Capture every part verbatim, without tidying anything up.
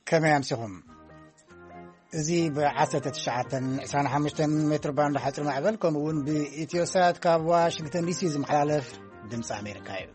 كما يمسهم زي بعثة الشعاتن عشان حمشتن متر باند حصر معبلكم ون بإتيوسات كاب واشنطن دي سي زمحلالف دمس أمريكا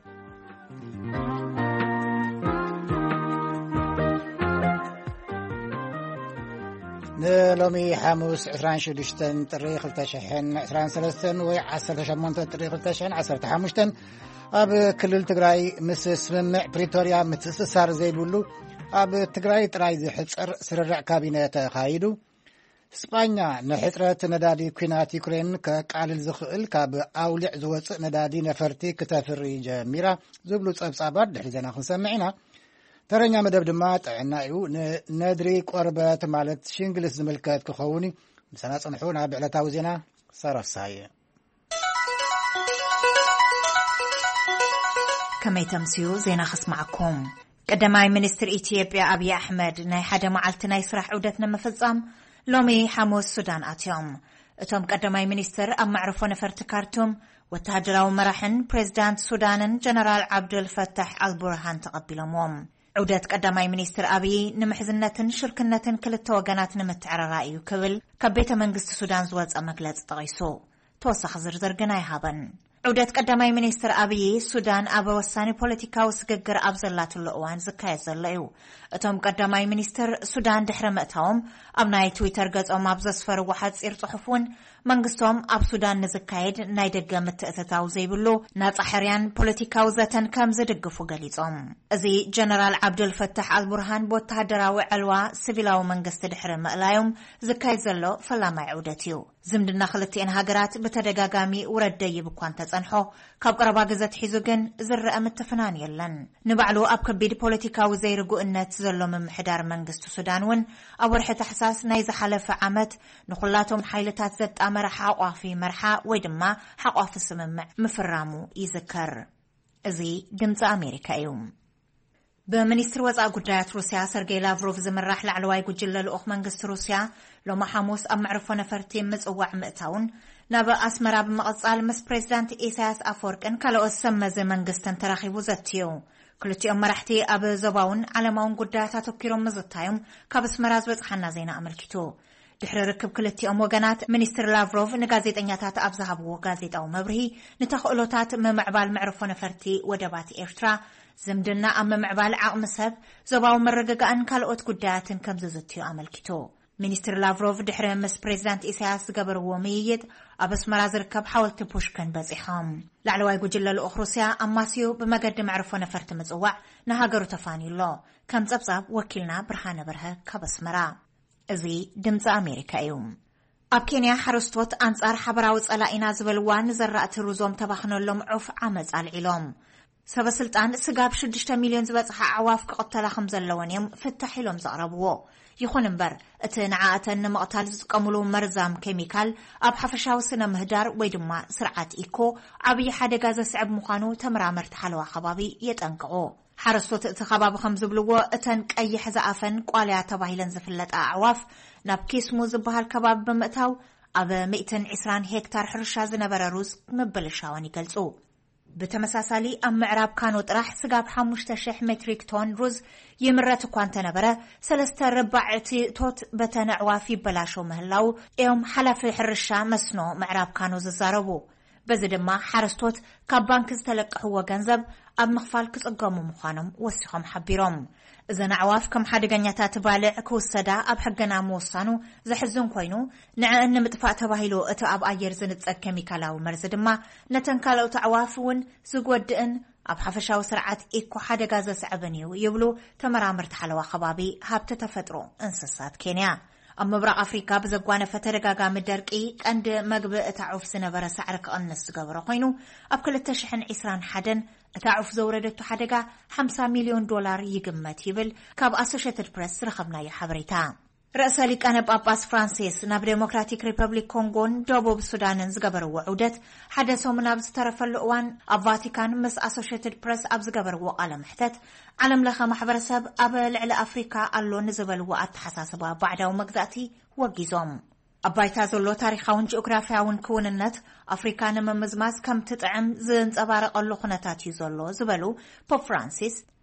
نلومي حاموس عشرين شدشتن تاريخ التشحن عشرين سلسن وعشرة تشمونتن تاريخ التشحن عشرة حاموشتن أب كل تجري مسس من بريتوريا متسسار زي بقولوا أب تجري تراي زي حصر سررع كابينة خايدو إسبانيا نحترة ندادي كينات يوكرين كقال الزخل كاب أولع زوج ندادي نفرتي كتافري جميرة زبلو صعب دحزنا خنسمعنا ترنيا مدب دمات عنايو ندري قربات مالت شنجلس زملكات كخوني مسنا صنحونا بعلتاو زينا صرف ساي كما يتمسيو زينا خصمعكم قدماي منستر إثيوبيا أبي أحمد ناي حدا معلتنا يسرح عودتنا مفزام لومي حموس سودان أتيوم اتوم قدماي منستر أم معرفو نفرت كارتوم وتهجروا مرحن بريزيدانت سودان جنرال عبد الفتاح البرهان تقبلهم عودت قدماي منستر أبي نمحزنة شركنة كل التوغانات نمتعر رأيو كبل كبيت منقست سودان زوز أمقلات تغيسو توسخ زرزر قناي هابن عودت قدماي منستر أبي سودان أبا وساني بوليتيكا وسققر أبزلات اللقوان زكاية زلقيو اتوم قدماي منستر سودان دحر مأتاهم أبناي تويتر قزعهم أبزسفر واحد سير صحفون منقستهم أب سودان نزكايد نايدقا متأثتاو زيبلو ناس أحريان بوليتيكا وزاتن كام زدقفو قليزهم ازي جنرال عبد الفتاح البرهان بوتهدراو علوا سيفيلاو منقست دحر مألايهم زكاية زلو فلا ما عودتيو زمدنا خلتين هاجرات بتدقاقامي وردي بكوان تزنحو كاب قربا قزت حيزوغن زر أمتفنان يلن نبعلو أب كبيد بوليتيكا وزيرقو إنت زلو من محدار منقست سودانون أو رحة حساس نايز حلف عمت نخلاتهم حيلتات زد أمر حقوا في مرحا ويدما حقوا في السممع مفرامو يذكر ازي دمز أمريكا يوم بمنستر وزا قدرات روسيا سرغي لافروف زمراح لعلواي قجل للأخ منقست روسيا لو ما حموس أم معرفو نفرتين مزقوع مئتاون نابا أسمرا بمقصال مس بريزيدانت إيساياس أفوركن كالو أسمى زي منقستن تراخيبو زتيو كلتي أم مرحتي أب زباون على ماون قدرات تبكيرون مزتايم كابس مراز وزحنا زينا أمركتو دحر ركب كلتي أم وغانات منستر لافروف نغازيت أنياتات أبزهابو غازيت أو مبرهي نتخلوتات ممعبال معرفو نفرتي ودبات إرترا زمدنا أم معبال عقم سب زباو مرققان كالوت قدرات كمززتيو أمركتو منستر لافروف دحر مس بريزيدانت إيساياس قبرو ميد أبس مراز ركب حاولت بوشكن بزيحام لعلواي قجل الأخ روسيا أماسيو بمقدم عرفو نفرت مزقوع نهاجرو تفاني الله كم زبزاب وكيلنا برهان برها كبس مرا ازي دمز أمريكا يوم أب كينيا حرستوت أنصار حبراوز ألا إنا زبلوان زرأت روزوم تبخنو اللوم عف عمز العلوم سبا سلطان سقاب شدشتا مليون زبطح عواف كقتلا خمزة اللوانيم فتحي لهم زقربوه يخون انبر اتنعاءتن مقتال زقاملو مرزام كيميكال أب حفشاو سنة مهدار ويدما سرعات إيكو عبي حدا غازة سعب مخانو تمرامر تحلوى خبابي يتنقعو حرستوت اتخباب خمزو بلوو اتنك أي حزافن قواليا تباهيلن زفلت أعواف ناب كيسمو زبها الكباب بمقتاو أب مئتن عسران هكتار حرشا زنبرا روز مبلشاواني قلسو بتمساسالي أم معراب كانوا طرح سقاب حمشت شح متريك تون روز يمرت كوانت نبرة سلسة ربعتي توت بتنعوا في بلاشو مهلاو يوم حلف حرشا مسنو معراب كانوا ززاربو بزد ما حرستوت كابانك استلق هو جنزب أب مخفال كسقامو مخانم وسيخم حبيرم إذا نعواف كم حد جنيتات بالع كوسدا أب حقنا موصانو زحزون كوينو نع إن متفق تباهيلو أتأب أير زنت كيميكالاو مرزد ما نتنكالو تعوافون زقود إن أب حفشاو سرعات إيكو حد جاز سعبنيو يبلو تمرامر تحلوا خبابي هابت تفترو انسسات كينيا أما برا أفريقيا بزقوانا فترقاقا مدرقي عند مقبئ تعوف سنبرا سعرك أنس قبرا قينو أبكل التشحن عسران حدن تعوف زوردتو حدقا خمسة مليون دولار يقمت يبل كاب أسوشيتد بريس رخبنا يحبريتا رأسا لك أنا باباس فرانسيس ناب ديموكراتيك ريبابليك كونغون دوبو بسودان زقبر وعودت حدثوا من أبز طرف اللقوان أفاتيكان مس أسوشيتد بريس أبز قبر وقال محتت علم لخا محبرسب أبل على أفريكا اللو نزبل وقت حساسبا بعد ومقزاتي وقيزوم أبايتا زلو تاريخاون جيوغرافياون كوننت أفريكان ممزماز كم تطعم زنز أبارق اللو خنتات يزلو زبلو بوب فرانسيس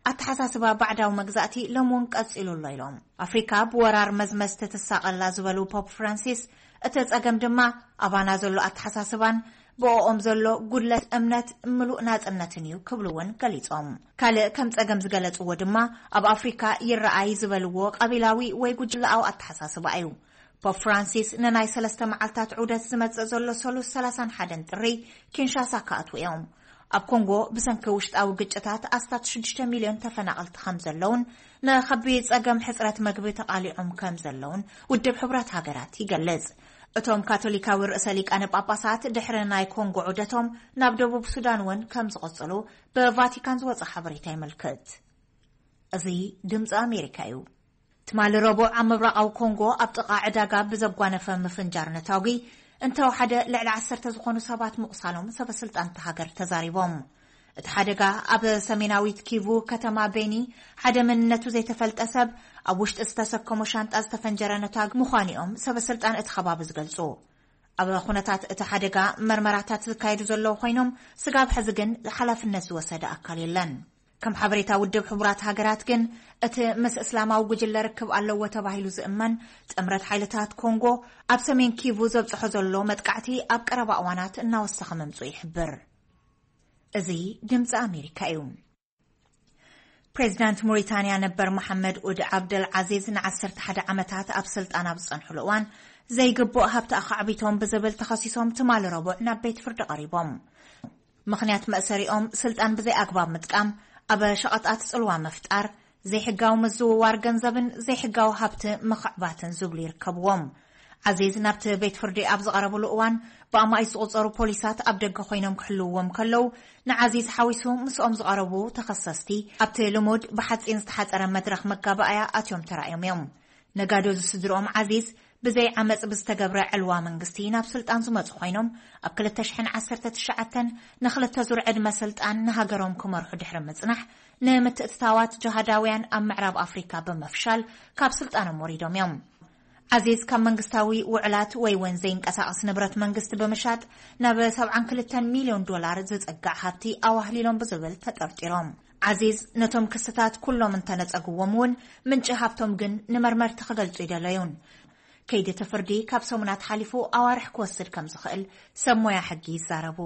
أتحساسبا بعداو مجزاتي لمون قصيلو الليلهم أفريكا بورار مزمز تتساقل زبلو بوب فرانسيس أتتأقم دما أبانا زلو أتحساسبان بوኦም ዘሎ ጉድለት እምነት ምሉእ ናጽነትን እዩ ክብሉውን ገሊጾም ካልእ ከም ጸገም ዝገለጽዎ ድማ ኣብ ኣፍሪካ ይረኣይ ዝበልዎ ቀቢላዊ ወይ ጉጅላዊ ኣተሓሳስባ እዩ ፖፕ ፍራንሲስ ንናይ ሰለስተ መዓልታት ዑደት ዝመጽእ ዘሎ ሰሉስ ሰላሳን ሓደን ጥሪ ኪንሻሳ ከኣትው እዮም ኣብ ኮንጎ ብሰንኪ ውሽጣዊ ግጭታት ኣስታት ሽዱሽተ ሚልዮን ተፈናቐልቲ ከም ዘለውን ንኸቢድ ጸገም ሕጽረት መግቢ ተቓሊዖም ከም ዘለውን ውድብ ሕብረት ሃገራት ይገልጽ እቶም ካቶሊካዊ ርእሰ ሊቃነ ጳጳሳት ድሕሪ ናይ ኮንጎ ዑደቶም ናብ ደቡብ ሱዳን ውን ከም ዝቐጸሉ ብቫቲካን ዝወፀ ሓበሬታ ይምልክት እዚ ድምፂ ኣሜሪካ እዩ ትማሊ ረቡዕ ኣብ ምብራቃዊ ኮንጎ ኣብ ጥቓ ዕዳጋ ብዘጓነፈ ምፍንጃር ነታውጊ እንተወሓደ ልዕሊ ዓሰርተ ዝኾኑ ሰባት ምቑሳሎም ሰበስልጣን ሃገር ተዛሪቦም እቲ ሓደጋ ኣብ ሰሜናዊት ኪቩ ከተማ ቤኒ ሓደ መንነቱ ዘይተፈልጠ ሰብ ኣብ ውሽጢ ዝተሰከሙ ሻንጣ ዝተፈንጀረ ነታግ ምዃኒኦም ሰበስልጣን እቲ ከባቢ ዝገልጹ ኣብ ኩነታት እቲ ሓደጋ መርመራታት ዝካየዱ ዘለዉ ኮይኖም ስጋብ ሕዚ ግን ሓላፍነት ዝወሰደ ኣካል የለን ከም ሓበሬታ ውድብ ሕቡራት ሃገራት ግን እቲ ምስ እስላማዊ ጉጅለ ርክብ ኣለዎ ተባሂሉ ዝእመን ጥምረት ሓይልታት ኮንጎ ኣብ ሰሜን ኪቩ ዘብጽሖ ዘሎ መጥቃዕቲ ኣብ ቀረባ እዋናት እናወሰኸ መምጽኡ ይሕብር እዚ ድምፂ ኣሜሪካ እዩ ፕሬዚዳንት ሞሪታንያ ነበር መሐመድ ኡድ ዓብደል ዓዚዝ ንዓሰርተ ሓደ ዓመታት ኣብ ስልጣን ኣብ ዝጸንሑሉ እዋን ዘይግቡእ ሃብቲ ኣኻዕቢቶም ብዝብል ተኸሲሶም ትማሊ ረቡዕ ናብ ቤት ፍርዲ ቀሪቦም ምኽንያት መእሰሪኦም ስልጣን ብዘይ ኣግባብ ምጥቃም ኣብ ሸቐጣት ጽልዋ መፍጣር ዘይሕጋዊ ምዝውዋር ገንዘብን ዘይሕጋዊ ሃብቲ ምኽዕባትን ዝብሉ ይርከብዎም ዓዚዝ ናብቲ ቤት ፍርዲ ኣብ ዝቐረበሉ እዋን ብኣማይ ዝቑጸሩ ፖሊሳት ኣብ ደገ ኮይኖም ክሕልውዎም ከለው ንዓዚዝ ሓዊሱ ምስኦም ዝቐረቡ ተኸሰስቲ ኣብቲ ልሙድ ብሓጺን ዝተሓጸረ መድረኽ መጋባእያ ኣትዮም ተራእዮም እዮም ነጋዶ ዝስድሮኦም ዓዚዝ ብዘይ ዓመፅ ብዝተገብረ ዕልዋ መንግስቲ ናብ ስልጣን ዝመፁ ኮይኖም ኣብ ክልተ ሽሕን ዓሰርተ ትሽዓተን ንኽልተ ዙር ዕድመ ስልጣን ንሃገሮም ክመርሑ ድሕሪ ምጽናሕ ንምትእትታዋት ጀሃዳውያን ኣብ ምዕራብ ኣፍሪካ ብምፍሻል ካብ ስልጣኖም ወሪዶም እዮም ዓዚዝ ካብ መንግስታዊ ውዕላት ወይ ውን ዘይንቀሳቐስ ንብረት መንግስቲ ብምሻጥ ናብ ሰብዓ ክልተ ሚልዮን ዶላር ዝጸጋዕ ሃብቲ ኣዋህሊሎም ብዝብል ተጠርጢሮም ዓዚዝ ነቶም ክስታት ኩሎም እንተነጸግዎም ውን ምንጪ ሃብቶም ግን ንመርመርቲ ክገልጹ ይደለዩን ከይዲ ተፍርዲ ካብ ሰሙናት ሓሊፉ ኣዋርሕ ክወስድ ከም ዝኽእል ሰብ ሞያ ሕጊ ይዛረቡ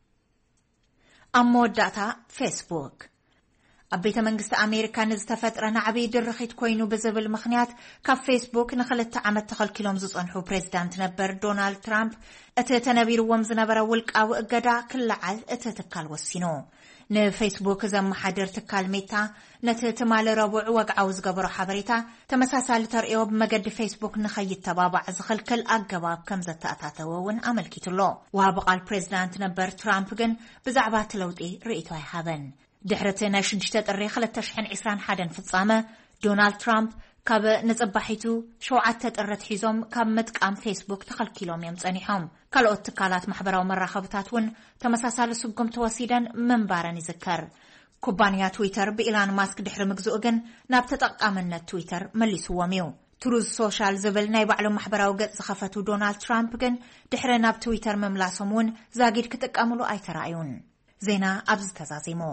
ኣብ መወዳእታ ፌስቡክ ኣብ ቤተ መንግስቲ ኣሜሪካ ንዝተፈጥረ ናዕቢ ድርኺት ኮይኑ ብዝብል ምኽንያት ካብ ፌስቡክ ንኽልተ ዓመት ተኸልኪሎም ዝጸንሑ ፕሬዚዳንት ነበር ዶናልድ ትራምፕ እቲ ተነቢርዎም ዝነበረ ውልቃዊ እገዳ ክለዓል እቲ ትካል ወሲኑ ንፌስቡክ ዘመሓድር ትካል ሜታ ነቲ ትማሊ ረቡዕ ወግዓዊ ዝገበሮ ሓበሬታ ተመሳሳሊ ተርእዮ ብመገዲ ፌስቡክ ንኸይተባባዕ ዝኽልክል ኣገባብ ከም ዘተኣታተወ ውን ኣመልኪቱሎ ወሃቢ ቃል ፕሬዚዳንት ነበር ትራምፕ ግን ብዛዕባ እቲ ለውጢ ርእይቶ ኣይሃበን ድሕርቲ ናይ ሽዱሽተ ጥሪ ክልተ ሽሕን ዒስራን ሓደን ፍጻመ ዶናልድ ትራምፕ ካብ ንጽባሒቱ ሸውዓተ ጥረት ሒዞም ካብ ምጥቃም ፌስቡክ ተኸልኪሎም እዮም ጸኒሖም ካልኦት ትካላት ማሕበራዊ መራኸብታት ውን ተመሳሳሊ ስጉም ተወሲደን ምንባረን ይዝከር ኩባንያ ትዊተር ብኢላን ማስክ ድሕሪ ምግዝኡ ግን ናብ ተጠቃምነት ትዊተር መሊስዎም እዩ ትሩዝ ሶሻል ዝብል ናይ ባዕሎም ማሕበራዊ ገጽ ዝኸፈቱ ዶናልድ ትራምፕ ግን ድሕሪ ናብ ትዊተር መምላሶም ውን ዛጊድ ክጥቀምሉ ኣይተራእዩን ዜና ኣብዚ ተዛዚሙ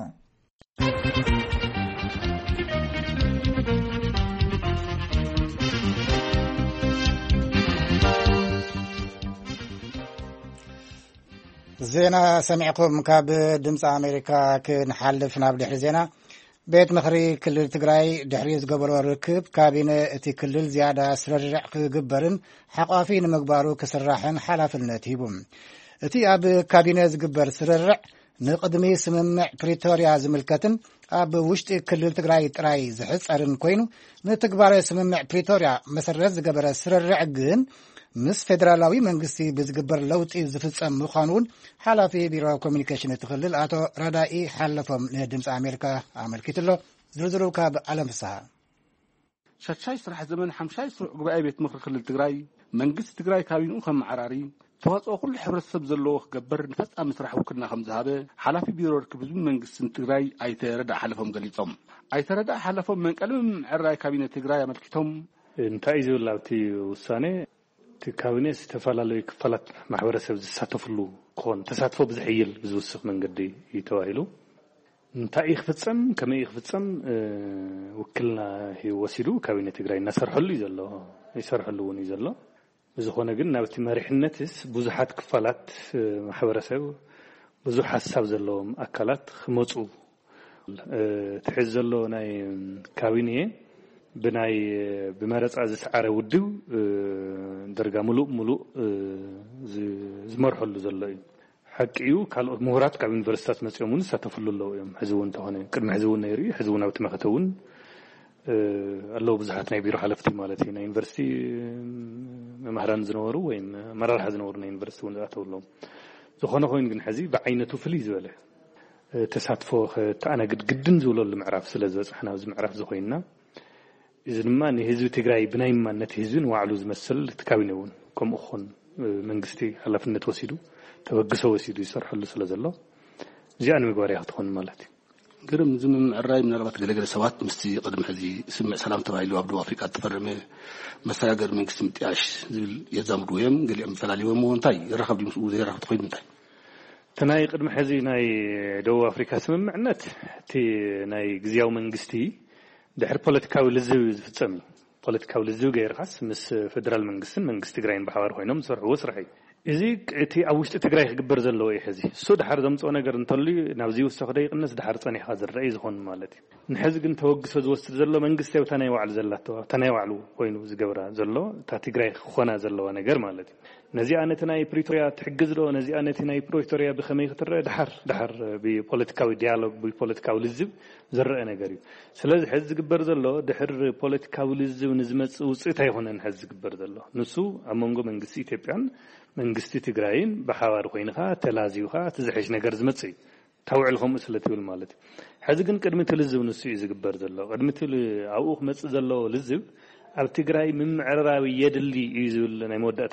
ዜና ሰሚዕኩም ካብ ድምፂ ኣሜሪካ ክንሓልፍ ናብ ድሕሪ ዜና ቤት ምኽሪ ክልል ትግራይ ድሕሪ ዝገበሮ ርክብ ካቢነ እቲ ክልል ዝያዳ ስርርዕ ክግበርን ሓቋፊ ንምግባሩ ክስራሕን ሓላፍነት ሂቡ እቲ ኣብ ካቢነ ዝግበር ስርርዕ ንቅድሚ ስምምዕ ፕሪቶሪያ ዝምልከትን ኣብ ውሽጢ ክልል ትግራይ ጥራይ ዝሕፀርን ኮይኑ ንትግባር ስምምዕ ፕሪቶሪያ መሰረት ዝገበረ ስርርዕ ግን ምስ ፌደራላዊ መንግስቲ ብዝግበር ለውጢ ዝፍጸም ምዃኑን ሓላፊ ቢሮ ኮሚኒኬሽን ትኽልል ኣቶ ረዳኢ ሓለፎም ንድምፂ ኣሜሪካ ኣመልኪቱሎ ዝርዝሩ ካብ ዓለም ፍስሓ ሸድሻይ ስራሕ ዘመን ሓምሻይ ስሩዕ ጉባኤ ቤት ምኽሪ ክልል ትግራይ መንግስቲ ትግራይ ካቢኑ ከም ማዕራሪ ተዋጽኦ ኩሉ ሕብረተሰብ ዘለዎ ክገበር ንፈጻሚ ስራሕ ውክልና ከም ዝሃበ ሓላፊ ቢሮ ርክብ ህዝቢ መንግስቲ ትግራይ ኣይተረዳእ ሓለፎም ገሊጾም ኣይተረዳእ ሓለፎም መንቀልም ምዕራይ ካቢነ ትግራይ ኣመልኪቶም እንታይ ዝብላውቲ ውሳኔ ካቢነ ዝተፈላለዩ ክፋላት ማሕበረሰብ ዝሳተፍሉ ኮን ተሳትፎ ብዝሕይል ዝውስኽ መንገዲ ይተዋሂሉ እንታይ ይኽፍጸም ከመይ ይኽፍጸም ውክልና ወሲዱ ካቢኔ ትግራይ እናሰርሐሉ ዘሎ ይሰርሐሉ እውን ዘሎ ዝኾነ ግን ናብቲ መሪሕነትስ ብዙሓት ክፋላት ማሕበረሰብ ብዙሕ ሓሳብ ዘለዎም ኣካላት ክመፁ ትሕዝ ዘሎ ናይ ካቢኔ ብናይ ብመረፃ ዝሰዓረ ውድብ ደርጋ ሙሉእ ሙሉእ ዝመርሐሉ ዘሎ እዩ حقيو كالو مهارات كاب يونيفرسيتات مصيومون ساتفلو لو يم حزبون تهونه قدم حزبون نيري حزبون اوت مختون الله بزحات ناي بيرو حلفتي مالتي نا يونيفرسيتي مهران زنورو ويم مرار حزنور نا يونيفرسيتي وناتولو زخونه خوين ግን حزي بعينته فلي زبله تساتفو تانا قد قدن زولو المعرف سلازبصحنا ز معرف زخوينا اذن ما ني حزب تግራይ بناي مانت حزبن واعلو زمسل تكاوينون كم اخون منغستي حلفنت وسيدو تبغسو وسيدو يسرحلو ስለዘሎ ዚያን ምግባር ያትሆን ማለት ግርም ዝም ምዕራይ ምናልባት ገለገለ ሰባት ምስቲ ቅድም ሕዚ ስምዕ ሰላም ተባይሉ ኣብ ደቡብ ኣፍሪካ ተፈረመ መሰጋገር መንግስቲ ምጥያሽ ዝብል የዛምዱ ወይም ገሊኦም ፈላሊዎም እንታይ ይረኸብ ዲምስ ዘይረኸብ ትኾይድ እንታይ ተናይ ቅድም ሕዚ ናይ ደቡብ ኣፍሪካ ስምምዕነት እቲ ናይ ግዝያዊ መንግስቲ ድሕሪ ፖለቲካዊ ልዝብ ዝፍጸም ፖለቲካዊ ልዝብ ገይርኻስ ምስ ፌደራል መንግስትን መንግስቲ ትግራይን ብሓባር ኮይኖም ዝሰርሕዎ ስራሕ እዚ እቲ ኣብ ውሽጢ ትግራይ ክግበር ዘለዎ እዩ ሕዚ እሱ ድሓር ዘምፅኦ ነገር እንተሉ ናብዚ ውስጥ ደይቅነስ ድሓር ፀኒኻ ዝረአይ ዝኾን ማለት እዩ ንሕዚ ግን ተወግሶ ዝወስድ ዘሎ መንግስቲ ያው ተናይ ዋዕሉ ዘላቶ ተናይ ዋዕሉ ኮይኑ ዝገብራ ዘሎ ታ ትግራይ ክኾና ዘለዎ ነገር ማለት እዩ ነዚ ኣነት ናይ ፕሪቶሪያ ትሕግዝ ዶ ነዚ ኣነት ናይ ፕሪቶሪያ ብኸመይ ክትረአ ድሓር ድሓር ብፖለቲካዊ ዲያሎግ ብፖለቲካዊ ልዝብ ዝረአ ነገር እዩ ስለዚ ሕዚ ዝግበር ዘሎ ድሕር ፖለቲካዊ ልዝብ ንዝመጽእ ውፅኢት ኣይኮነን ሕዚ ዝግበር ዘሎ ንሱ ኣብ መንጎ መንግስቲ ኢትዮጵያን መንግስቲ ትግራይን በሓባር ኮይንኻ ተላዚውኻ ትዝሕሽ ነገር ዝመጽእ ታውዕልኩም ስለትብል ማለት ሕዚ ግን ቅድሚ ትልዝብ ንሱ እዩ ዝግበር ዘሎ ቅድሚ ትል ኣብኡ ክመጽእ ዘሎ ልዝብ ኣብ ትግራይ ምምዕራራዊ የድሊ እዩ ዝብል ናይ መወዳእታ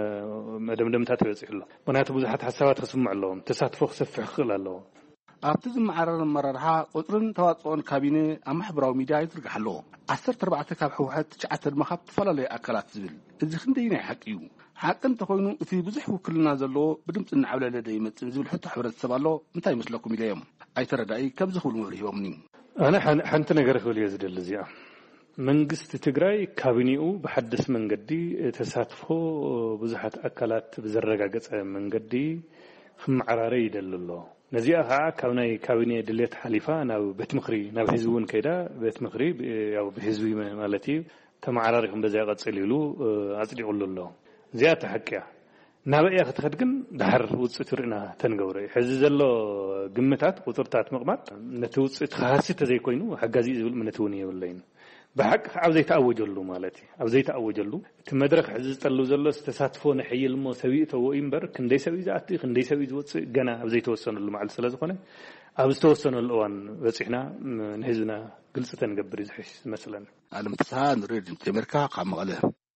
መደምደምታት ይበጽሕሎ ምክንያቱ ብዙሓት ሓሳባት ክስምዑ ኣለዎም ተሳትፎ ክሰፍሕ ክኽእል ኣለዎ ኣብቲ ዝመዓረር መራርሓ ቁጥርን ተዋፅኦን ካቢነ ኣብ ማሕበራዊ ሚድያ ይዝርጋሕ ኣሎ ዓሰርተ ኣርባዕተ ካብ ሕወሓት ትሽዓተ ድማ ካብ ተፈላለዩ ኣካላት ዝብል እዚ ክንደይ ናይ ሓቂ እዩ ሓቂ እንተኮይኑ እቲ ብዙሕ ውክልና ዘለዎ ብድምፂ እናዓብለለ ዶ ይመጽእ ዝብል ሕቶ ሕብረተሰብ ኣሎ እንታይ ይመስለኩም ኢሎም ኣይተረዳኢ ከም ዝኽብሉ መሪሂቦምኒ ኣነ ሓንቲ ነገር ክብል እየ ዝደሊ እዚኣ መንግስቲ ትግራይ ካቢኔኡ ብሓድስ መንገዲ ተሳትፎ ብዙሓት ኣካላት ብዘረጋገፀ መንገዲ ክመዓራረ ይደሊ ኣሎ ነዚኣ ከዓ ካብ ናይ ካቢኔ ድሌት ሓሊፋ ናብ ቤት ምክሪ ናብ ህዝቡን ከይዳ ቤት ምክሪ ያው ብህዝቢ ማለት እዩ ተመዓራሪኩም በዛ ይቀጽል ኢሉ ኣጽዲቁሉ ኣሎ እዚኣ ተሐቂያ ናበያ ክትኸድ ግን ድሓር ውፅኢት ርኢና ተንገብረ ሕዚ ዘሎ ግምታት ቁጥርታት መቕማጥ ነቲ ውፅኢት ካሃሲ ተዘይኮይኑ ሓጋዚ ዝብል እምነት እውን የብለይን بحق ኣብ ዘይተኣወጀሉ ማለት እዩ ኣብ ዘይተኣወጀሉ እቲ መድረክ ሕዚ ዝጠልብ ዘሎ ተሳትፎ ንሕይል ሞ ሰብኢቶ ወይምበር ክንደይ ሰብኢ ዝኣቲ ክንደይ ሰብኢ ዝወፅእ ገና ኣብ ዘይተወሰነሉ መዓል ስለ ዝኾነ ኣብ ዝተወሰነሉ እዋን በፂሕና ንህዝብና ግልፂ ተንገብር ዝሕሽ ዝመስለኒ ዓለም ተስሃ ንሬድዮ ኣሜሪካ ካብ መቐለ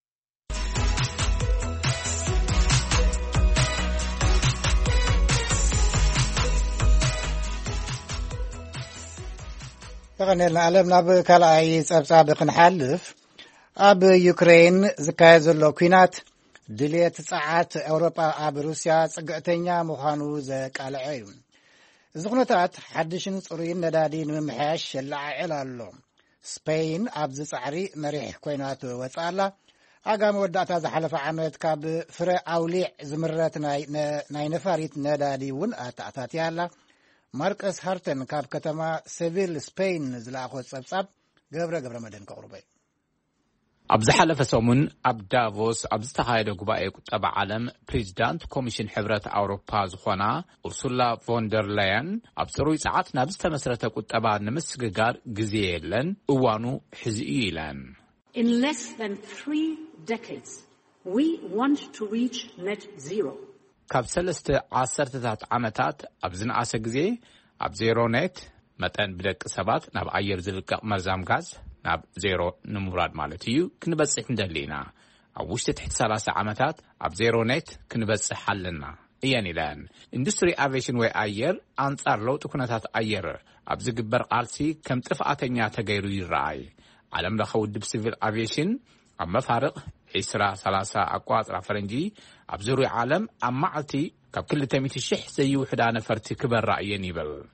ተቀነልና ዓለም ናብ ካልኣይ ጸብጻብ ክንሓልፍ ኣብ ዩክሬን ዝካየድ ዘሎ ኩናት ድሌት ጸዓት ኤውሮጳ ኣብ ሩስያ ጽግዕተኛ ምዃኑ ዘቃልዐ እዩ እዚ ኩነታት ሓድሽን ጽሩይን ነዳዲ ንምምሕያሽ የለዓዕል ኣሎ ስፔን ኣብዚ ጻዕሪ መሪሕ ኮይናት ወጻላ ኣጋሚ ወዳእታ ዝሓለፈ ዓመት ካብ ፍረ ኣውሊዕ ዝምረት ናይ ነፋሪት ነዳዲ እውን ኣታእታትያ ኣላ ማርቀስ ሃርተን ካብ ከተማ ሴቪል ስፔን ዝለኣኾ ጸብጻብ ገብረ ገብረ መድህን ከቕርበ ኣብ ዝሓለፈ ሰሙን ኣብ ዳቮስ ኣብ ዝተኻየደ ጉባኤ ቁጠባ ዓለም ፕሬዚዳንት ኮሚሽን ሕብረት ኣውሮፓ ዝኾና ኡርሱላ ቮንደር ላየን ኣብ ጽሩይ ጸዓት ናብ ዝተመስረተ ቁጠባ ንምስግጋር ግዜ የለን እዋኑ ሕዚ እዩ ኢለን In less than three decades we want to reach net zero ካብ ሰለስተ ዓሰርተታት ዓመታት ኣብ ዝነኣሰ ግዜ ኣብ ዜሮ ኔት መጠን ብደቂ ሰባት ናብ ኣየር ዝልቀቕ መርዛም ጋዝ ናብ ዜሮ ንምውራድ ማለት እዩ ክንበጽሕ እንደሊና ኣብ ውሽጢ ትሕቲ ሰላሳ ዓመታት ኣብ ዜሮ ኔት ክንበጽሕ ኣለና እየን ኢለን ኢንዱስትሪ ኣቪዬሽን ወይ ኣየር ኣንጻር ለውጢ ኩነታት ኣየር ኣብ ዝግበር ቃልሲ ከም ጥፍኣተኛ ተገይሩ ይረኣይ ዓለም ለኸ ውድብ ሲቪል ኣቪዬሽን ኣብ መፋርቕ عشرة ثلاثة أقواطر فرنجي أبزروا عالم أما عتي كاب كل تميت الشح زي وحدة نفرت كبر رأيين يبل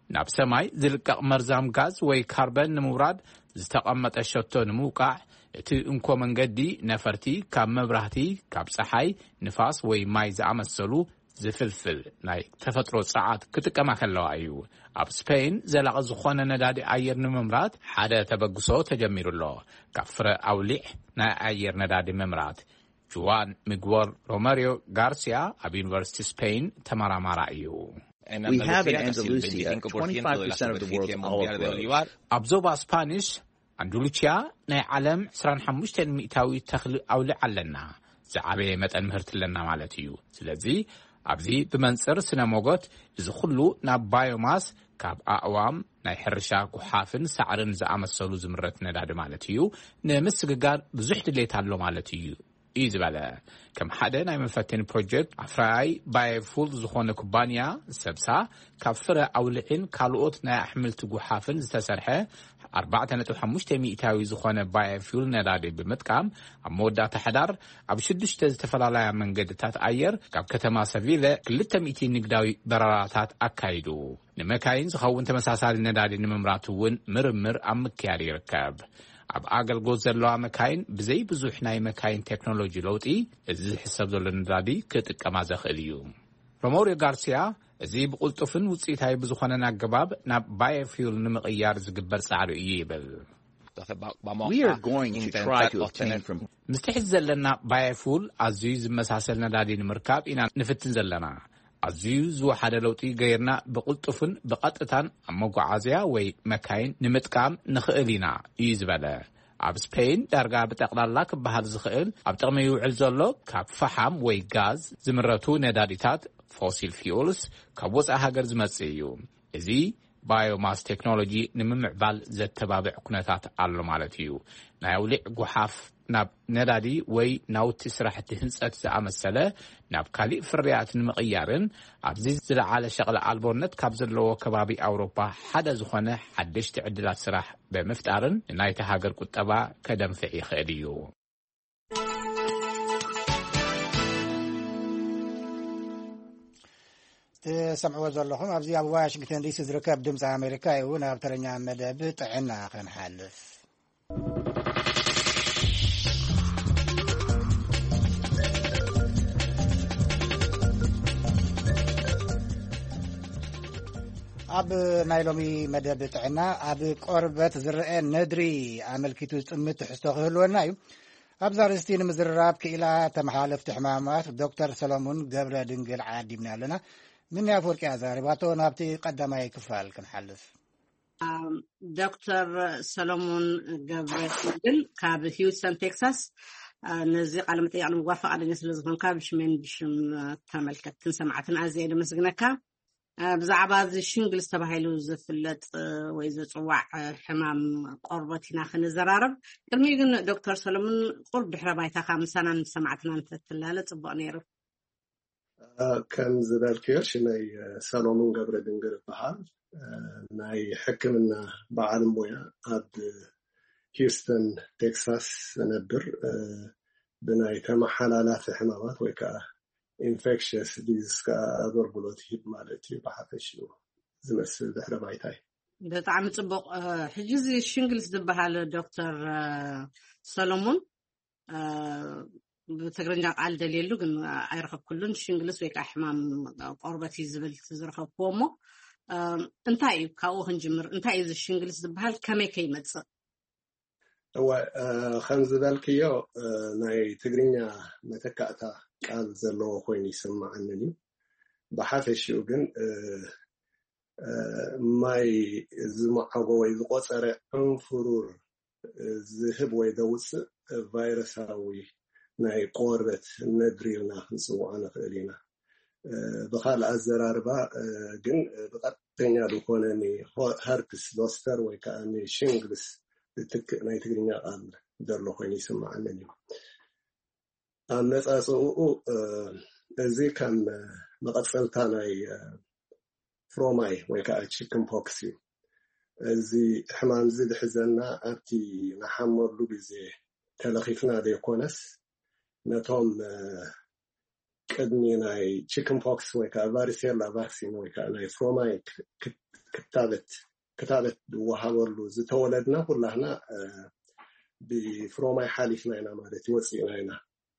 ናብ ሰማይ ዝልቀቕ መርዛም ጋዝ ወይ ካርበን ንምውራድ ዝተቐመጠ ሸቶ ንምውቃዕ እቲ እንኮ መንገዲ ነፈርቲ ካብ መብራህቲ ካብ ፀሓይ ንፋስ ወይ ማይ ዝኣመሰሉ ዝፍልፍል ናይ ተፈጥሮ ጸዓት ክጥቀማ ከለዋ እዩ ኣብ ስፔን ዘላቕ ዝኾነ ነዳዲ ኣየር ንምምራት ሓደ ተበግሶ ተጀሚሩሎ ካብ ፍረ ኣውሊዕ ናይ ኣየር ነዳዲ ምምራት ጁዋን ሚግወል ሮማሪዮ ጋርሲያ ኣብ ዩኒቨርሲቲ ስፔን ተመራማራ እዩ We have in Andalusia twenty-five percent of the world's olive groves. ኣብ ዞባ ስፓኒሽ አንዳሉሲያ ናይ ዓለም عشرين وخمسة ሚእታዊ ተኽሊ ኣውሊዕ ኣለና ዝዓበየ መጠን ምህርቲ ኣለና ማለት እዩ ስለዚ ኣብዚ ብመንጽር ስነ ሞጎት እዚ ኩሉ ናብ ባዮማስ ካብ ኣዕዋም ናይ ሕርሻ ጉሓፍን ሳዕርን ዝኣመሰሉ ዝምረት ነዳዲ ማለት እዩ ንምስግጋር ብዙሕ ድሌት ኣሎ ማለት እዩ እዩ ዝበለ ከም ሓደ ናይ መፈተኒ ፕሮጀክት ኣፍራይ ባዮፉል ዝኾነ ኩባንያ ሰብሳ ካብ ፍረ ኣውሊዕን ካልኦት ናይ ኣሕምልቲ ጉሓፍን ዝተሰርሐ أربعة وخمسين ሚእታዊ ዝኾነ ባዮፉል ነዳዲ ብምጥቃም ኣብ መወዳእታ ሓዳር ኣብ ሽዱሽተ ዝተፈላለዩ መንገድታት ኣየር ካብ ከተማ ሰቪለ ክልተ ሚእቲ ንግዳዊ በረራታት ኣካይዱ ንመካይን ዝኸውን ተመሳሳሊ ነዳዲ ንምምራት እውን ምርምር ኣብ ምክያድ ይርከብ ኣብ ኣገልግሎት ዘለዋ መካይን ብዘይ ብዙሕ ናይ መካይን ቴክኖሎጂ ለውጢ እዚ ዝሕሰብ ዘሎ ነዳዲ ክጥቀማ ዘኽእል እዩ ሮማሪዮ ጋርሲያ እዚ ብቁልጡፍን ውጽኢታዊ ብዝኾነ ኣገባብ ናብ ባዮፉል ንምቕያር ዝግበር ጻዕሪ እዩ ይብል We are going to try to obtain from ምስትሕዝ ዘለና ባዮፉል ኣዝዩ ዝመሳሰል ነዳዲ ንምርካብ ኢና ንፍትን ዘለና ኣዝዩ ዝወሓደ ለውጢ ገይርና ብቁልጡፍን ብቐጥታን ኣብ መጓዓዝያ ወይ መካይን ንምጥቃም ንኽእል ኢና እዩ ዝበለ ኣብ ስፔን ዳርጋ ብጠቕላላ ክበሃል ዝኽእል ኣብ ጥቕሚ ይውዕል ዘሎ ካብ ፈሓም ወይ ጋዝ ዝምረቱ ነዳዲታት fossil fuels ካብ ወፃኢ ሃገር ዝመጽእ እዩ እዚ ባዮማስ ቴክኖሎጂ ንምምዕባል ዘተባብዕ ኩነታት ኣሎ ማለት እዩ ናይ ኣውሊዕ ጉሓፍ ናብ ነዳዲ ወይ ናውቲ ስራሕቲ ህንጸት ዝኣመሰለ ናብ ካሊእ ፍርያት ንምቕያርን ኣብዚ ዝለዓለ ሸቕለ ኣልቦነት ካብ ዘለዎ ከባቢ ኣውሮፓ ሓደ ዝኾነ ሓደሽቲ ዕድላት ስራሕ ብምፍጣርን ናይቲ ሃገር ቁጠባ ከደንፍዕ ይኽእል እዩ سمعوا زلهم أبزي أبو واشنطن دي سي زركب دمز أمريكا يقول أبترنيا مدب طعنا خنحلف أب نايلومي مدب طعنا أب قربت زرقين ندري عمل كيتو تمت حستوخلو نايو أبزارستين مزرراب كإلا تمحالف تحمامات دكتور سلمون قبل دنقل عادي من لنا من يفورك يا زاري باتو نابتي قدم أي كفال كنحلف دكتور سلمون قبل دنقل كاب هيوستن تكساس نزيق على متى يعني موافق على الناس اللي زمان كابش من بشم تملكت تنسمعتنا أزيد مسجنكا بزعبا زي شنقل استبهيلو زفلت وإذا صواع حمام قربتنا خن الزرارب كرميجن دكتور سلمون قرب بحربايتا خمس سنة سمعتنا أنت تلالة صبانيرو كان زبال كيرش ناي سلمون قبل دنقل بحال ناي حكمنا بعالم ويا عاد هيوستن تكساس نبر بناي كما حلالات حمامات ويكا infectious disease كأدور بلوتي مالتي بحثشيو زمسل دحر بايتاي ده طعم طبق حجزي الشنجلس دبها دكتور سلمون بتقرنجا قال دليلو إنه أيرخب كلن الشنجلس ويك أحمام قربتي زبل تزرخه بومو انتاي كاو هنجمر انتاي الشنجلس دبها كم كيمت هو خمس ذلكيو ناي تقرنجا متكأتا قال زلو خويني يسمع عنني بحثشيو جن ماي زمعه ويزقصر انفرور ذهب ويدوس فيروساوي ناي قربت ندريلنا نسوعنا خلينا بخال الزراربا جن بقطنيا دكونني هربس دوستر وكاني شينغلس تك ناي تقرينيا قال درلو خويني يسمع عنني أنصاصو زي كان مقصلتاناي فروماي ويكا تشيكن بوكسي زي حمام زيد حزنا أبتي نحمر له بزي تلخيفنا دي كونس نتوم ቅድሚ ናይ chicken pox ወይ ከዓ varicella vaccine ወይ ከዓ ናይ ፍሮማይ ክታበት ክታበት ወሃበሉ ዝተወለድና ሁላህና ብፍሮማይ ሓሊፍና ኢና ማለት ይወፅኢና ኢና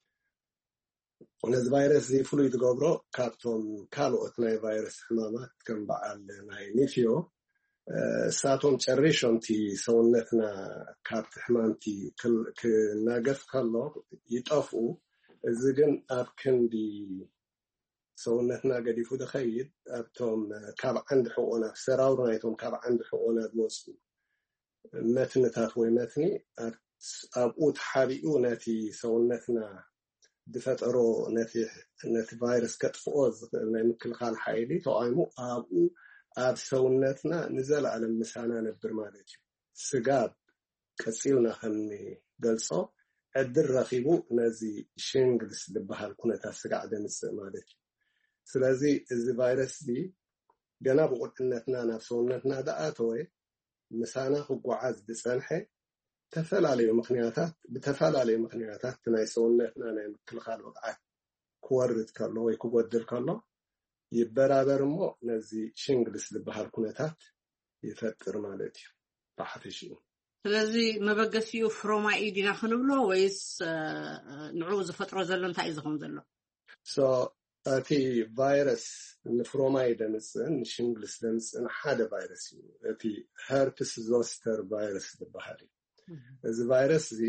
ነዚ ቫይረስ እዚ ፍሉይ ዝገብሮ ካብቶም ካልኦት ናይ ቫይረስ ሕማማት ከም በዓል ናይ ኒፊዮ ሳቶም ጨሬሾንቲ ሰውነትና ካብቲ ሕማምቲ ክናገፍ ከሎ ይጠፍኡ እዚ ግን ኣብ ክንዲ ሰውነትና ገዲፉ ድኸይድ ኣብቶም ካብ ዓንዲ ሕቆና ሰራውር ናይቶም ካብ ዓንዲ ሕቆና ዝወፁ መትንታት ወይ መትኒ ኣብኡ ተሓቢኡ ነቲ ሰውነትና ዝፈጠሮ ነቲ ነቲ ቫይረስ ከጥፍኦ ዝኽእል ናይ ምክልኻል ሓይሊ ተቃይሙ ኣብኡ ኣብ ሰውነትና ንዘለዓለም ምሳና ነብር ማለት እዩ ስጋብ ቀፂልና ከምኒ ገልጾ ዕድል ረኺቡ ነዚ ሽንግልስ ዝበሃል ኩነታት ስጋዕ ደምፅእ ማለት እዩ ስለዚ እዚ ቫይረስ እዚ ገና ብቁልዕነትና ናብ ሰውነትና ደኣተወ ምሳና ክጓዓዝ ዝፀንሐ ተፈላለዩ ምክንያታት ብተፈላለዩ ምክንያታት ናይ ሰውነትና ናይ ምክልኻል ብቕዓት ክወርድ ከሎ ወይ ክጎድል ከሎ ይበራበር እሞ ነዚ ሽንግልስ ዝበሃል ኩነታት ይፈጥር ማለት እዩ ብሓፈሽኡ ስለዚ መበገሲኡ ፍሮማይ ዲና ክንብሎ ወይስ ንዑ ዝፈጥሮ ዘሎ እንታይ ዝኸውን ዘሎ ሶ እቲ ቫይረስ ንፍሮማይ ደምፅን ሽንግልስ ደምፅን ሓደ ቫይረስ እዩ እቲ ሄርፕስ ዞስተር ቫይረስ ዝበሃል እዚ ቫይረስ እዚ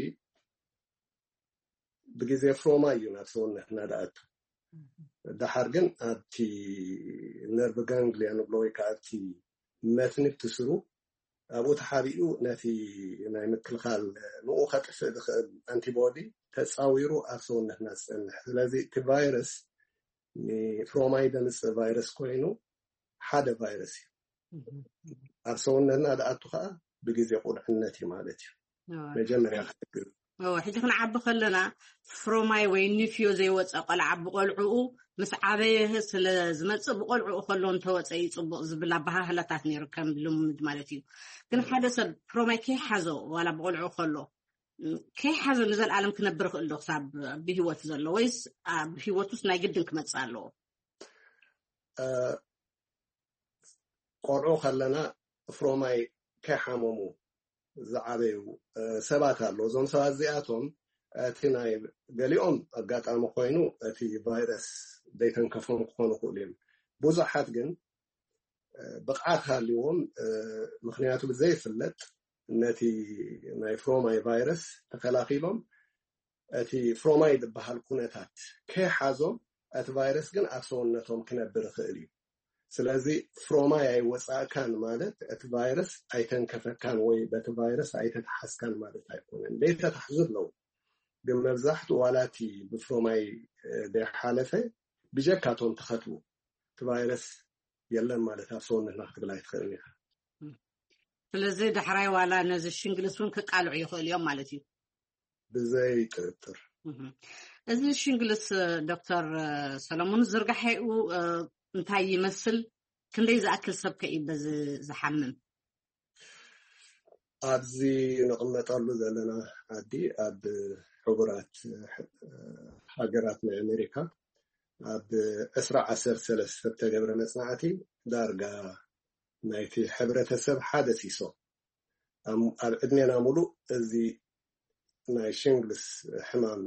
ብግዜ ፍሮማይ እዩ ናብ ሰውነትና ደኣቱ ድሓር ግን ኣብቲ ነርቭ ጋንግሊያ ንብሎ ወይ ከዓ ኣብቲ መትኒ ትስሩ ኣብኡ ተሓቢኡ ነቲ ናይ ምክልኻል ንኡ ከጥፍእ ዝኽእል አንቲቦዲ ተፃዊሩ ኣብ ሰውነትና ዝፀንሕ ስለዚ እቲ ቫይረስ ንፍሮማይ ደምፅእ ቫይረስ ኮይኑ ሓደ ቫይረስ እዩ ኣብ ሰውነትና ደኣቱ ከዓ ብግዜ ቁልዕነት እዩ ማለት እዩ መጀመርያ ክትግር او حجي كنعب خلنا فروماي وين نفيو زي وصا قلع بقلعو مس عبيه سل زمص بقلعو خلون توصي يصبق زبلا بهالات نيركم لمد مالتي كن حدا سب فروماي كي حزو ولا بقلعو خلو كي حزو نزل عالم كنبر خلو حساب بهيوت زلو ويس بهيوتوس ناي جدن كمصالو ا قرعو خلنا فروماي كي حممو زعابيو سبات አለው ዞም ሰባት ዚኣቶም እቲ ናይ ገሊኦም ኣጋጣሚ ኮይኑ እቲ ቫይረስ ደይተንከፎም ክኾኑ ይኽእሉ ብዙሓት ግን ብቕዓት ሃልዮም ምክንያቱ ብዘይፍለጥ ነቲ ናይ ፍሮማይ ቫይረስ ተከላኺሎም እቲ ፍሮማይ ዝበሃል ኩነታት ከይሓዞም እቲ ቫይረስ ግን ኣብ ሰውነቶም ክነብር ይኽእል እዩ ስለዚህ ፍሮማይ አይወጻካን ማለት እቲ ቫይረስ አይተንከፈካን ወይ በቲ ቫይረስ አይተተሐስካን ማለት አይሆንም እንዴት ተሐዝብ ነው ግን መብዛሕቱ ዋላቲ በፍሮማይ ደሐለፈ ቢጀካቶም ተኸቱ እቲ ቫይረስ የለም ማለት አፍሶነና ክትብላይ ትኸልኛ ስለዚህ ደሕራይ ዋላ ነዚ ሽንግልሱን ከቃልዑ ይኽእልዮም ማለት እዩ ብዘይ ጥርጥር እዚ ሽንግልስ ዶክተር ሰለሞን ዝርጋሐዩ እንታይ ይመስል ክንደይ ዝኣክል ሰብ ከይበዝ ዝሓምም ኣብዚ ንቕመጠሉ ዘለና ዓዲ ኣብ ሕቡራት ሃገራት ናይ ኣሜሪካ ኣብ ዕስራ ዓሰርተ ሰለስተ ተገብረ መጽናዕቲ ዳርጋ ናይቲ ሕብረተሰብ ሓደ ሲሶ ኣብ ዕድሜና ሙሉእ እዚ ናይ ሽንግልስ ሕማም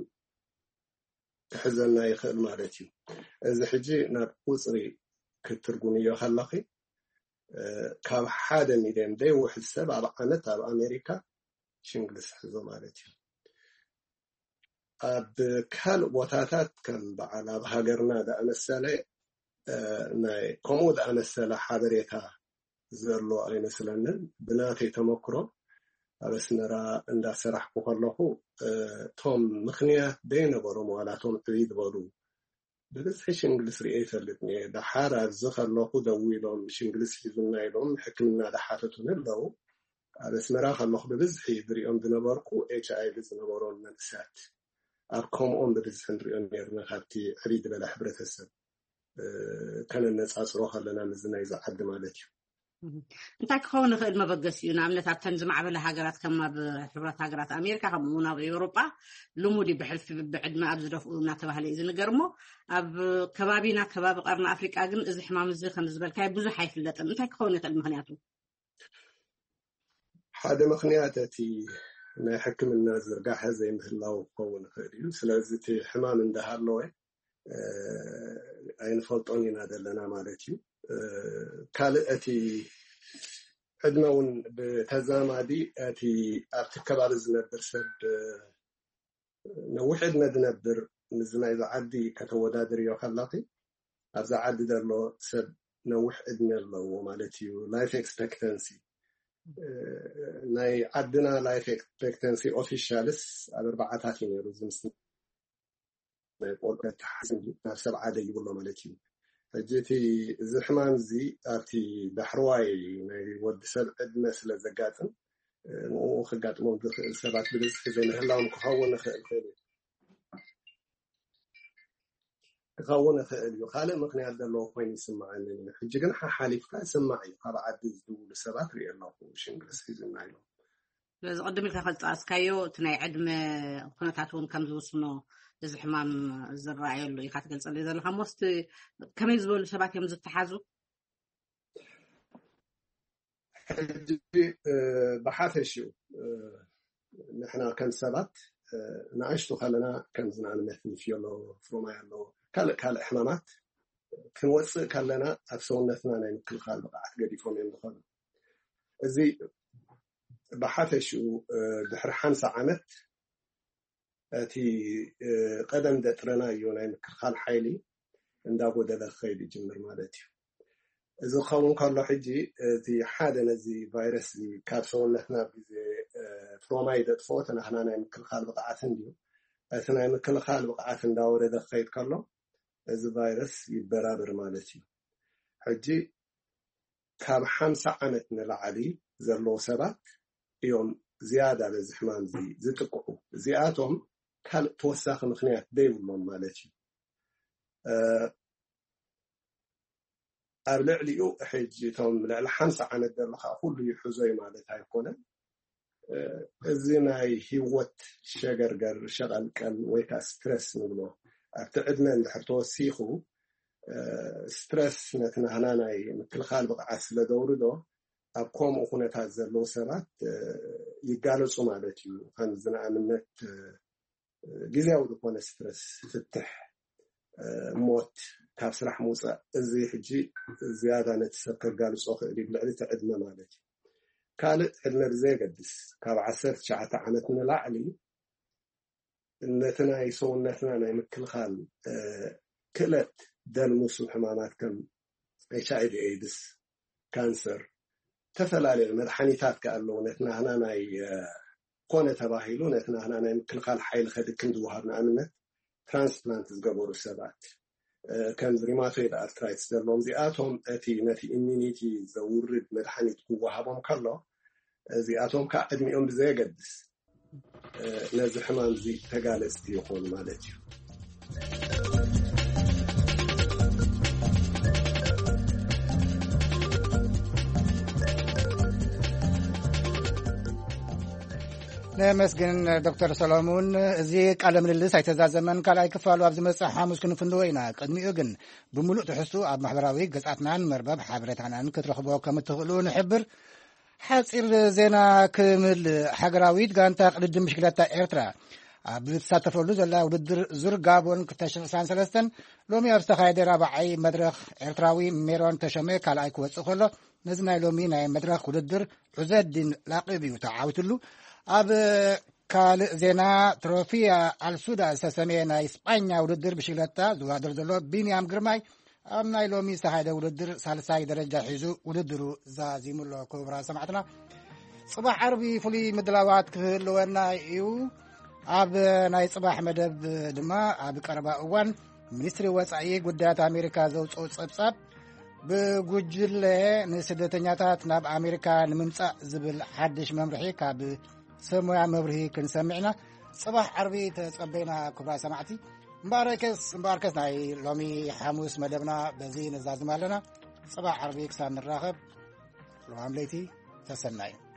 حزنا يخل مالتي إذا حجي نبوصري كترجمية خلاقي كاب حدا ميدان ده واحد سبعة عامات على أمريكا شنجلس حزو مالتي أب كل وتاتات كان بعلا بهاجرنا ده أنا السنة ناي كمود أنا السنة حضرتها زرلو أي مثلاً بناتي تمكرو بس نرى عند سرح بخلقه توم مخنيات بين برو موالاتهم تعيد برو بس هيش إنجلس رئيسة لتني ده حارة زخلقه دويلهم مش إنجلس يزننا لهم حكمنا ده حاتتهم اللو بس نرى خلقه ببزحي دريهم دنباركو إتش آي بزنا برون من سات أرقام أم ببزحن دريهم يرنا خابتي عريد بلا حبرة السب كان الناس عصروها لنا مزنا إذا حد مالتي እንታይ ክኸውን ይኽእል መበገስ እዩ ንኣብነት ኣብ ተን ዝማዕበለ ሃገራት ከም ኣብ ሕብረት ሃገራት ኣሜሪካ ከምኡ እውን ኣብ ኤውሮጳ ልሙድ ብሕልፊ ብዕድመ ኣብ ዝደፍኡ እናተባህለ እዩ ዝንገር እሞ ኣብ ከባቢና ከባቢ ቀርኒ ኣፍሪቃ ግን እዚ ሕማም እዚ ከም ዝበልካይ ብዙሕ ኣይፍለጥን እንታይ ክኸውን ይኽእል ምክንያቱ ሓደ ምክንያት እቲ ናይ ሕክምና ዝርጋሐ ዘይምህላው ክኸውን ይኽእል እዩ ስለዚ እቲ ሕማም እንዳሃለወ ኣይንፈልጦን ኢና ዘለና ማለት እዩ ካልእ እቲ ዕድመ እውን ብተዛማዲ እቲ ኣብቲ ከባቢ ዝነብር ሰብ ነዊሕ ዕድመ ዝነብር ንዝናይ ዝዓዲ ከተወዳድርዮ ከላኺ ኣብዛ ዓዲ ዘሎ ሰብ ነዊሕ ዕድመ ኣለዎ ማለት እዩ ላይፍ ኤክስፔክተንሲ ናይ ዓድና ላይፍ ኤክስፔክተንሲ ኦፊሻልስ ኣብ ኣርባዓታት እዩ ነይሩ እዚ ምስሊ ናይ ቆልበት ሓስን ናብ ሰብዓ ደ ይብሎ ማለት እዩ ሕጂ እቲ እዚ ሕማም እዚ ኣብቲ ዳሕርዋይ ናይ ወዲ ሰብ ዕድመ ስለ ዘጋጥም ንኡ ክጋጥሞም ዝኽእል ሰባት ብብዝሒ ዘይምህላዎም ክኸውን ይኽእል ኮይኑ ክኸውን ይኽእል እዩ ካልእ ምክንያት ዘለዎ ኮይኑ ይስማዓኒ ሕጂ ግን ሓሊፍካ ይስማዕ እዩ ካብ ዓዲ ዝድውሉ ሰባት ርኢ ኣለኹ ሽንግርስ ሒዝና ኢሎም ስለዚ ቅድም ኢልካ ከልፃስካዮ እቲ ናይ ዕድመ ኩነታት እውን ከም ዝውስኖ እዚ ሕማም ዝረኣየሉ ኢኻ ትገልፀሉ ዘለካ ሞስቲ ከመይ ዝበሉ ሰባት እዮም ዝተሓዙ ሕጂ ብሓፈሽኡ ንሕና ከም ሰባት ንኣሽቱ ከለና ከም ዝንኣብነት ንፊሎ ፍሮማይ ኣሎ ካልእ ካልእ ሕማማት ክንወፅእ ከለና ኣብ ሰውነትና ናይ ምክልኻል ብቕዓት ገዲፎም እዮም ዝኮኑ እዚ ብሓፈሽኡ ድሕሪ ሓምሳ ዓመት እቲ ቀደም ደጥረናዮ ናይ ምክልኻል ሓይሊ እንዳጎደለ ክኸይድ ይጅምር ማለት እዩ እዚ ክኸውን ከሎ ሕጂ እቲ ሓደ ነዚ ቫይረስ ካብ ሰውነትና ግዜ ፍሮማይ ደጥፎ ተናህና ናይ ምክልኻል ብቕዓት እንድዩ እቲ ናይ ምክልኻል ብቕዓት እንዳወረደ ክኸይድ ከሎ እዚ ቫይረስ ይበራብር ማለት እዩ ሕጂ ካብ ሓምሳ ዓመት ንላዕሊ ዘለዎ ሰባት እዮም ዝያዳ በዚ ሕማም እዚ ዝጥቅዑ እዚኣቶም ካልእ ተወሳኺ ምክንያት ደይብሎም ማለት እዩ ኣብ ልዕሊኡ ሕጂ እቶም ልዕሊ ሓምሳ ዓመት ዘለካ ኩሉ ይሕዞይ ማለት ኣይኮነን እዚ ናይ ሂወት ሸገርገር ሸቐልቀል ወይ ከዓ ስትረስ ንብሎ ኣብቲ ዕድመ እንድሕር ተወሲኹ ስትረስ ነቲ ናህና ናይ ምክልኻል ብቕዓት ስለ ዘውርዶ ኣብ ከምኡ ኩነታት ዘለዉ ሰባት ይጋለፁ ማለት እዩ ከም ንኣብነት ግዝያዊ ዝኾነ ስትረስ ፍትሕ ሞት ካብ ስራሕ ምውፃእ እዚ ሕጂ ዝያዳ ነቲ ሰብ ከጋልፆ ክእል እዩ ብልዕሊ እቲ ዕድመ ማለት እዩ ካልእ ዕድመ ብዘየገድስ ካብ ዓሰርተ ትሽዓተ ዓመት ንላዕሊ ነቲ ናይ ሰውነትና ናይ ምክልኻል ክእለት ደልሙሱ ሕማማት ከም ኤች ኣይ ቪ ኤድስ ካንሰር ተፈላለዩ መድሓኒታት ከኣለዉ ነቲ ናህና ናይ ኮነ ተባሂሉ ነቲ ናህና ናይ ምክልኻል ሓይሊ ከድክም ዝወሃብ ንኣብነት ትራንስፕላንት ዝገበሩ ሰባት ከም ሪማቶይድ ኣርትራይትስ ዘለዎም እዚኣቶም እቲ ነቲ ኢሚኒቲ ዘውርድ መድሓኒት ክወሃቦም ከሎ እዚኣቶም ከዓ ዕድሚኦም ብዘየገድስ ነዚ ሕማም እዚ ተጋለፅቲ ይኾኑ ማለት እዩ ነመስግን ዶክተር ሰሎሙን እዚ ቃለ ምልልስ ኣይተዛዘመን ካልኣይ ክፋሉ ኣብ ዝመፅእ ሓሙስ ክንፍንድዎ ኢና ቅድሚኡ ግን ብምሉእ ትሕዝቱ ኣብ ማሕበራዊ ገጻትናን መርበብ ሓበሬታናን ክትረኽቦ ከም እትኽእሉ ንሕብር ሓፂር ዜና ክምል ሃገራዊት ጋንታ ቅድድም ብሽክለታ ኤርትራ ኣብ ዝትሳተፈሉ ዘላ ውድድር ዙር ጋቦን ክልተ ሺሕ ዒስራን ሰለስተ ሎሚ ኣብ ዝተኻየደ ራብዓይ መድረኽ ኤርትራዊ ሜሮን ተሸመ ካልኣይ ክወፅእ ከሎ ነዚ ናይ ሎሚ ናይ መድረኽ ውድድር ዑዘዲን ላቂብ እዩ ተዓዊትሉ ኣብ ካልእ ዜና ትሮፊያ ኣልሱዳ ዝተሰመየ ናይ ስጳኛ ውድድር ብሽክለታ ዝዋድር ዘሎ ቢንያም ግርማይ ኣብ ናይ ሎሚ ዝተኻየደ ውድድር ሳልሳይ ደረጃ ሒዙ ውድድሩ ዛዚሙሎ ክቡራ ሰማዕትና ጽባሕ ዓርቢ ፍሉይ ምድላዋት ክህልወና እዩ ኣብ ናይ ጽባሕ መደብ ድማ ኣብ ቀረባ እዋን ሚኒስትሪ ወፃኢ ጉዳያት ኣሜሪካ ዘውፅኦ ጸብጻብ ብጉጅለ ንስደተኛታት ናብ ኣሜሪካ ንምምጻእ ዝብል ሓድሽ መምርሒ ካብ ሰሙያ መብርሂ ክንሰሚዕና ጽባሕ ዓርቢ ተጸበይና ክቡራ ሰማዕቲ እምበኣርከስ እምበኣርከስ ናይ ሎሚ ሓሙስ መደብና በዚ ነዛዝም ኣለና ጽባሕ ዓርቢ ክሳብ ንራኸብ ፕሮግራም ለይቲ ተሰናዩ